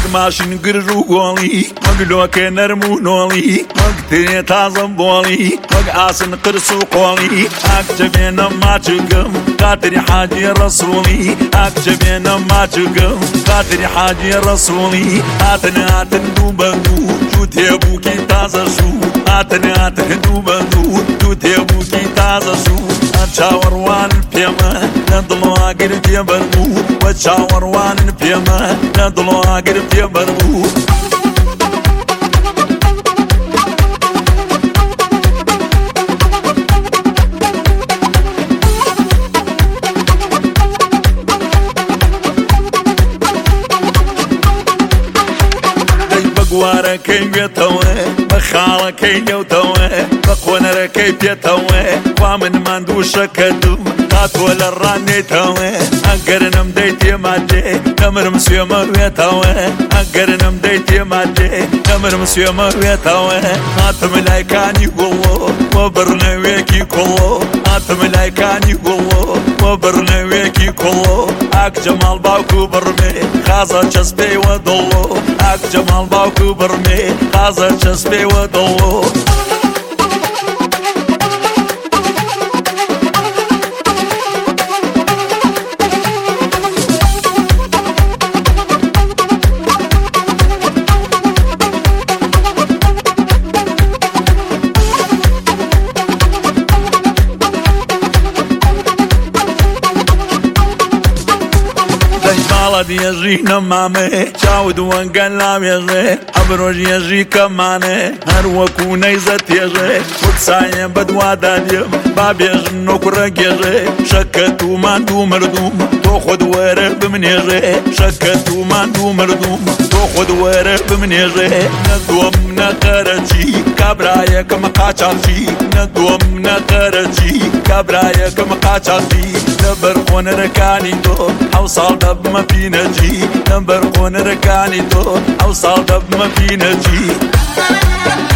ماشین گرژ و گۆڵی وەک لۆکێ نەرم و نۆڵی وەک تێ تازەم بۆڵی وەک ئاسن قرس و قۆڵی ئاکچە بێنە ماچگم خاتری حاجی ڕەسوڵی ئاکچە بێنە ماچگم خاتری حاجی ڕەسوڵی هاتن دوو بە دوو دوو تێبووکی تازە سوو هاتن دوو بە دوو دوو تێبووکی تازە سوو چاوەڕوان پێمە لە دڵواگر پێبەربوو وە چاوەڕوان پێمە لە دڵواگر پێبەربوو گوارەکەی بێتەوە بە خاڵەکەی نێوتەوە بە قۆنەرەکەی پێتەوە وا من ماندووشەکە دوم هاتووە لە ڕانێتەوە ئەگەر نەمدەی تێمادێ دەمرم سوێمە وێتەوە ئەگەر نەمدەی تێمادێ دەمرم سوێمە وێتەوە هاتم لایکانی گوڵۆ وە بڕنەوێکی کوڵۆ هاتم لایکانی گوڵۆ وە بڕنەوێکی کوڵۆ ئاک جەماڵ باوکو بڕمێ خازە چەسپێوە دڵۆ ئاک جەماڵ باوکو بڕمێ خازە چەسپێوە دڵۆ دێژی نەمامێ چاود وەنگەن لاوێژێ ئەبرۆژ ێژی کەمانێ هەر وەکو نەیزە تێژێ وەکسایە بەدوادادێم با بێژم نۆکوڕە گێژێ شەکەت و ماندوو مردوم تۆ خۆت وەرە بمنێژێ شەکەت و ماندوو مردوم تۆ خۆت وەرە بمنێژێ نەدووەم نەقەرەچی کابرایەکەم قاچاقچی نەدووەم نەقەرەچی کابرایەکەم قاچاقچی لەبەر قۆنەرەکانی تۆ ئەو ساڵ دەبمە پینەجی لەبەر قۆنەرەکانی تۆ ئەو ساڵ دەبمە پینەجی